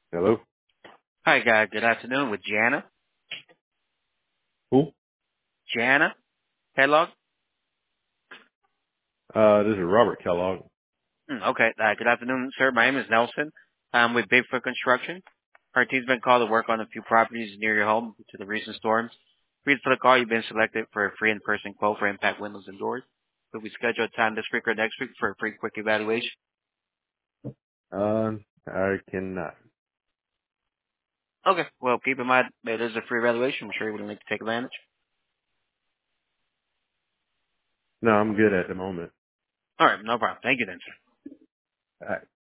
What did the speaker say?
Hello? Hi, guys. Good afternoon with Jana. Who? Jana Kellogg. This is Robert Kellogg. Okay. Good afternoon, sir. My name is Nelson. I'm with Bigfoot Construction. Our team's been called to work on a few properties near your home due to the recent storms. Reason for the call, you've been selected for a free in-person quote for impact windows and doors. So we schedule a time this week or next week for a free quick evaluation. I cannot. Okay. Well, keep in mind it is a free evaluation. I'm sure you would like to take advantage. No, I'm good at the moment. All right. No problem. Thank you then, sir. All right.